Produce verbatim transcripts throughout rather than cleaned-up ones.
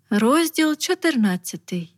Розділ чотирнадцятий.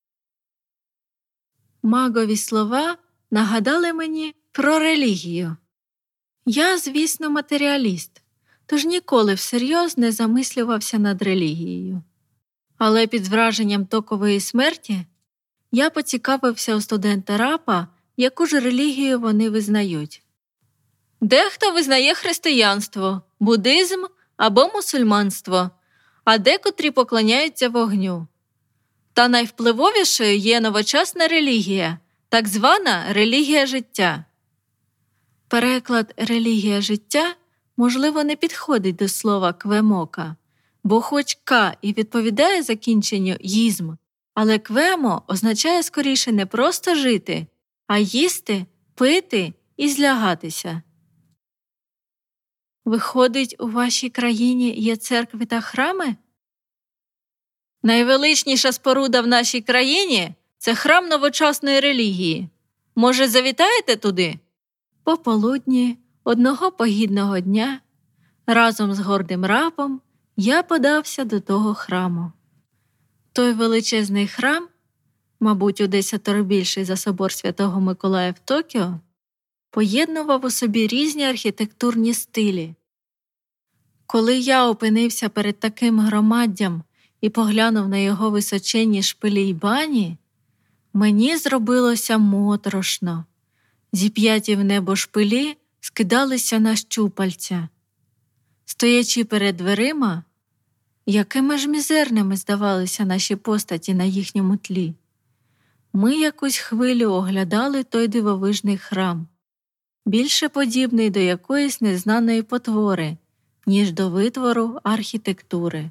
Магові слова нагадали мені про релігію. Я, звісно, матеріаліст, тож ніколи всерйоз не замислювався над релігією. Але під враженням токової смерті я поцікавився у студента Рапа, яку ж релігію вони визнають. Дехто визнає християнство, буддизм або мусульманство, а декотрі поклоняються вогню. Та найвпливовішою є новочасна релігія, так звана релігія життя. Переклад «релігія життя» можливо не підходить до слова «квемока», бо хоч «ка» і відповідає закінченню «їзм», але «квемо» означає скоріше не просто жити, а їсти, пити і злягатися. Виходить, у вашій країні є церкви та храми? Найвеличніша споруда в нашій країні – це храм новочасної релігії. Може, завітаєте туди? Пополудні одного погідного дня разом з гордим Рапом я подався до того храму. Той величезний храм, мабуть, у десятеро більший за собор Святого Миколая в Токіо, поєднував у собі різні архітектурні стилі. Коли я опинився перед таким громаддям і поглянув на його височенні шпилі й бані, мені зробилося моторошно. Зіп'яті в небо шпилі скидалися на щупальця. Стоячи перед дверима, якими ж мізерними здавалися наші постаті на їхньому тлі, ми якусь хвилю оглядали той дивовижний храм, більше подібний до якоїсь незнаної потвори, ніж до витвору архітектури.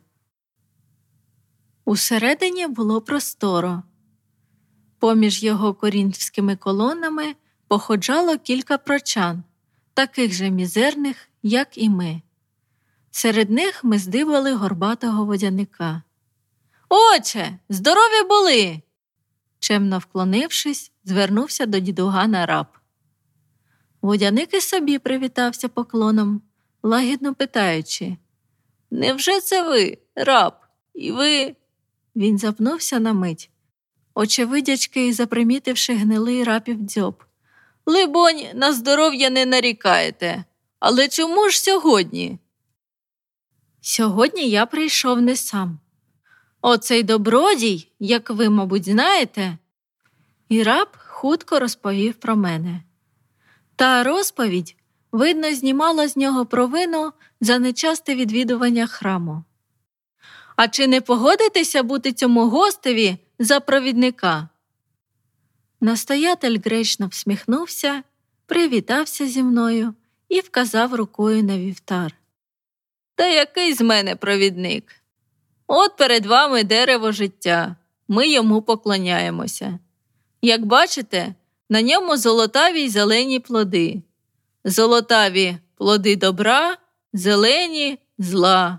Усередині було просторо. Поміж його корінфськими колонами походжало кілька прочан, таких же мізерних, як і ми. Серед них ми здибали горбатого водяника. «Отче, здорові були!» Чемно вклонившись, звернувся до дідугана Рап. Водяник і собі привітався поклоном, лагідно питаючи: «Невже це ви, Рап? І ви...» Він запнувся на мить, очевидячки запримітивши гнилий Рапів дзьоб. «Либонь, на здоров'я не нарікаєте. Але чому ж сьогодні?» «Сьогодні я прийшов не сам. Оцей добродій, як ви, мабуть, знаєте...» І Рап хутко розповів про мене. Та розповідь, видно, знімала з нього провину за нечасте відвідування храму. «А чи не погодитеся бути цьому гостеві за провідника?» Настоятель гречно всміхнувся, привітався зі мною і вказав рукою на вівтар. «Та який з мене провідник? От перед вами дерево життя, ми йому поклоняємося. Як бачите, на ньому золотаві й зелені плоди. Золотаві – плоди добра, зелені – зла».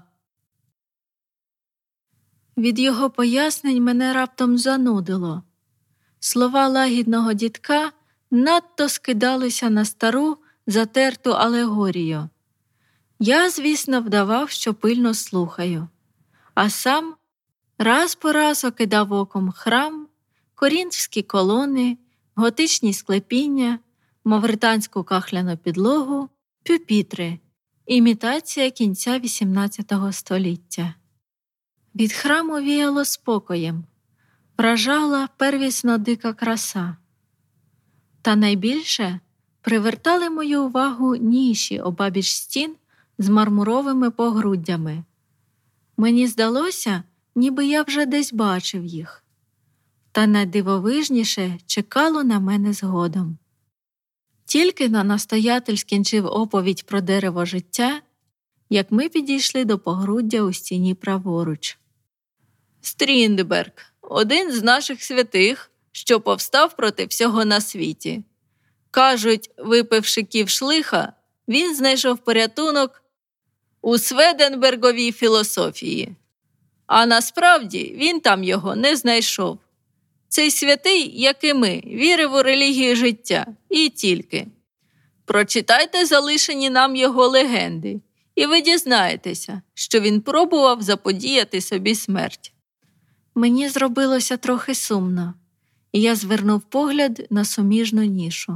Від його пояснень мене раптом занудило. Слова лагідного дідка надто скидалися на стару, затерту алегорію. Я, звісно, вдавав, що пильно слухаю, а сам раз по раз окидав оком храм, корінфські колони, готичні склепіння, мавританську кахляну підлогу, пюпітри, імітація кінця вісімнадцятого століття. Від храму віяло спокоєм, вражала первісно дика краса. Та найбільше привертали мою увагу ніші обабіч стін з мармуровими погруддями. Мені здалося, ніби я вже десь бачив їх. Та найдивовижніше чекало на мене згодом. Тільки на настоятель скінчив оповідь про дерево життя, як ми підійшли до погруддя у стіні праворуч. «Стріндберг, один з наших святих, що повстав проти всього на світі. Кажуть, випивши ківшлиха, він знайшов порятунок у Сведенберговій філософії. А насправді він там його не знайшов. Цей святий, як і ми, вірив у релігію життя, і тільки. Прочитайте залишені нам його легенди, і ви дізнаєтеся, що він пробував заподіяти собі смерть. Мені зробилося трохи сумно, і я звернув погляд на суміжну нішу.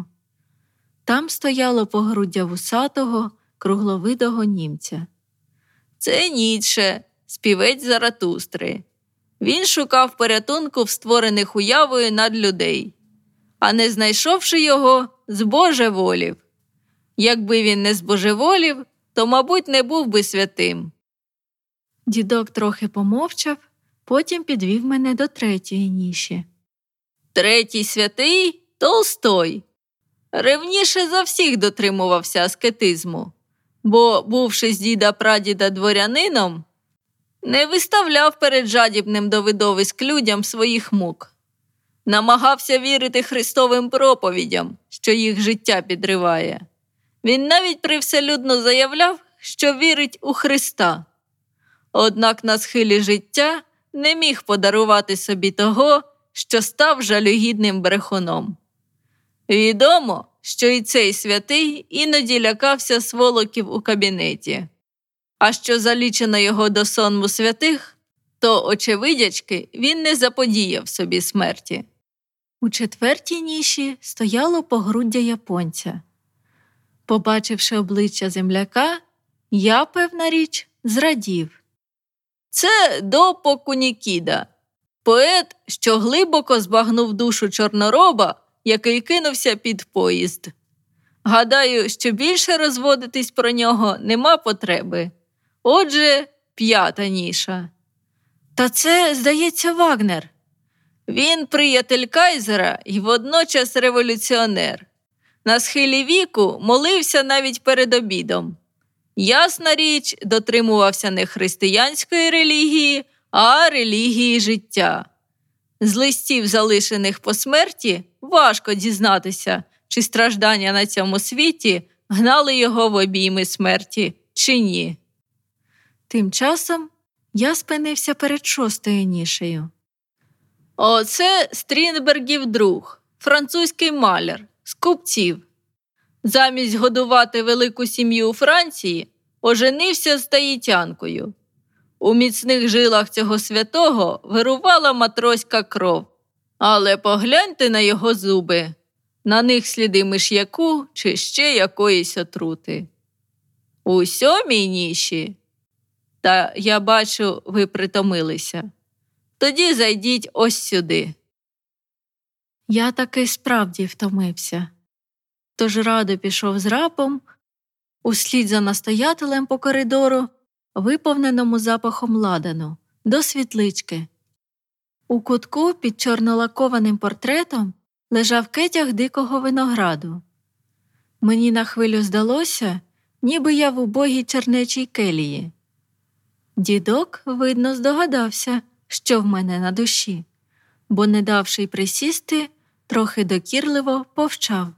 Там стояло погруддя вусатого, кругловидого німця. Це Ніцше, співець Заратустри. Він шукав порятунку в створених уявою надлюдей, а не знайшовши його, збожеволів. Якби він не збожеволів, то, мабуть, не був би святим. Дідок трохи помовчав, потім підвів мене до третьої ніші. Третій святий – Толстой. Ревніше за всіх дотримувався аскетизму, бо, бувши з діда-прадіда дворянином, не виставляв перед жадібним до видовиськ людям своїх мук. Намагався вірити Христовим проповідям, що їх життя підриває. Він навіть привселюдно заявляв, що вірить у Христа. Однак на схилі життя не міг подарувати собі того, що став жалюгідним брехуном. Відомо, що і цей святий іноді лякався сволоків у кабінеті. А що залічено його до сонму святих, то, очевидячки, він не заподіяв собі смерті. У четвертій ніші стояло погруддя японця. Побачивши обличчя земляка, я, певна річ, зрадів. Це Доппо Кунікіда, поет, що глибоко збагнув душу чорнороба, який кинувся під поїзд. Гадаю, що більше розводитись про нього нема потреби. Отже, п'ята ніша. Та це, здається, Вагнер. Він приятель кайзера і водночас революціонер. На схилі віку молився навіть перед обідом. Ясна річ, дотримувався не християнської релігії, а релігії життя. З листів, залишених по смерті, важко дізнатися, чи страждання на цьому світі гнали його в обійми смерті, чи ні. Тим часом я спинився перед шостою нішею. Оце Стрінбергів друг, французький маляр, з купців. Замість годувати велику сім'ю у Франції, оженився з таїтянкою. У міцних жилах цього святого вирувала матроська кров. Але погляньте на його зуби. На них сліди миш'яку чи ще якоїсь отрути. У сьомій ніші. Та я бачу, ви притомилися. Тоді зайдіть ось сюди. Я таки справді втомився. Тож радо пішов з рапом, услід за настоятелем по коридору, виповненому запахом ладану, до світлички. У кутку під чорнолакованим портретом лежав кетях дикого винограду. Мені на хвилю здалося, ніби я в убогій чернечій келії. Дідок, видно, здогадався, що в мене на душі, бо, не давши й присісти, трохи докірливо повчав.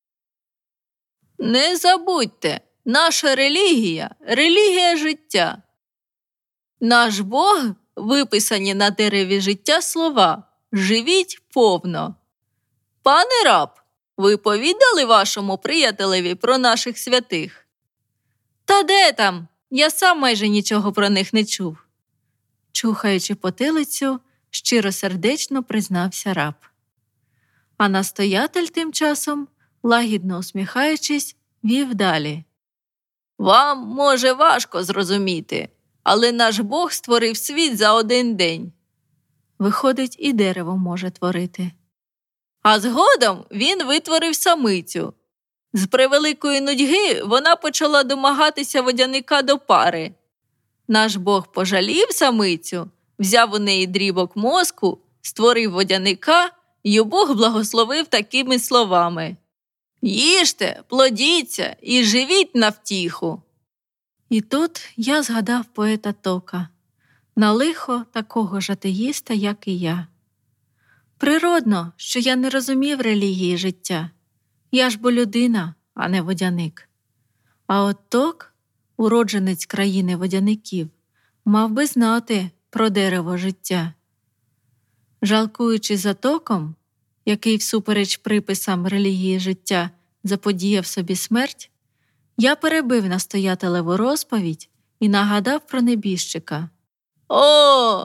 Не забудьте, наша релігія – релігія життя. Наш Бог – виписані на дереві життя слова «Живіть повно». Пане раб, ви повідали вашому приятелеві про наших святих? Та де там? Я сам майже нічого про них не чув. Чухаючи потилицю, щиросердечно признався раб. А настоятель тим часом, лагідно усміхаючись, вів далі. Вам, може, важко зрозуміти, але наш Бог створив світ за один день. Виходить, і дерево може творити. А згодом він витворив самицю. З превеликої нудьги вона почала домагатися водяника до пари. Наш Бог пожалів самицю, взяв у неї дрібок мозку, створив водяника, й Бог благословив такими словами: «Їжте, плодіться і живіть на втіху». І тут я згадав поета Тока, на лихо такого ж атеїста, як і я. Природно, що я не розумів релігії життя. Я ж бо людина, а не водяник. А от Ток, уродженець країни водяників, мав би знати про дерево життя. Жалкуючи за Током, який всупереч приписам релігії життя заподіяв собі смерть, я перебив настоятелеву розповідь і нагадав про небіжчика. «О,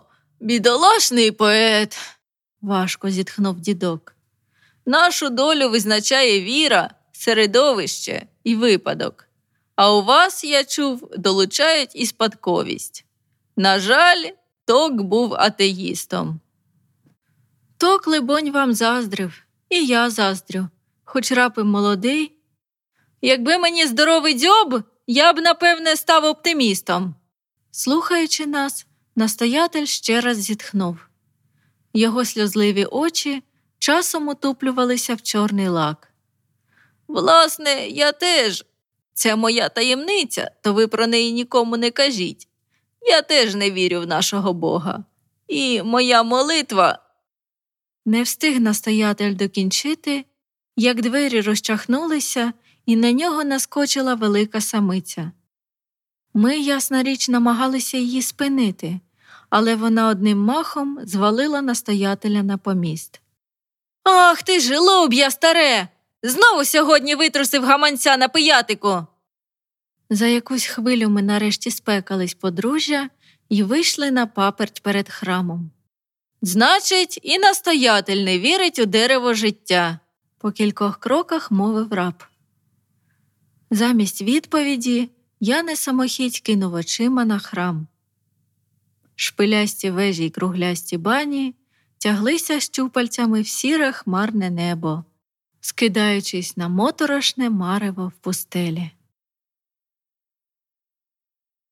бідолашний поет, важко зітхнув дідок. нашу долю визначає віра, середовище і випадок. А у вас, я чув, долучають і спадковість. На жаль, Ток був атеїстом. Ток, либонь, вам заздрив, і я заздрю, хоч раб і молодий. Якби мені здоровий дзьоб, я б, напевне, став оптимістом. Слухаючи нас, настоятель ще раз зітхнув. Його сльозливі очі часом утуплювалися в чорний лак. Власне, я теж. Це моя таємниця, то ви про неї нікому не кажіть. Я теж не вірю в нашого Бога. І моя молитва... Не встиг настоятель докінчити, як двері розчахнулися, і на нього наскочила велика самиця. Ми, ясна річ, намагалися її спинити, але вона одним махом звалила настоятеля на поміст. «Ах ти ж, лоб'я старе! Знову сьогодні витрусив гаманця на пиятику!» За якусь хвилю ми нарешті спекались подружжя і вийшли на паперть перед храмом. «Значить, і настоятель не вірить у дерево життя», – по кількох кроках мовив раб. Замість відповіді я не самохідь кинув очима на храм. Шпилясті вежі й круглясті бані тяглися щупальцями в сіре хмарне небо, скидаючись на моторошне марево в пустелі.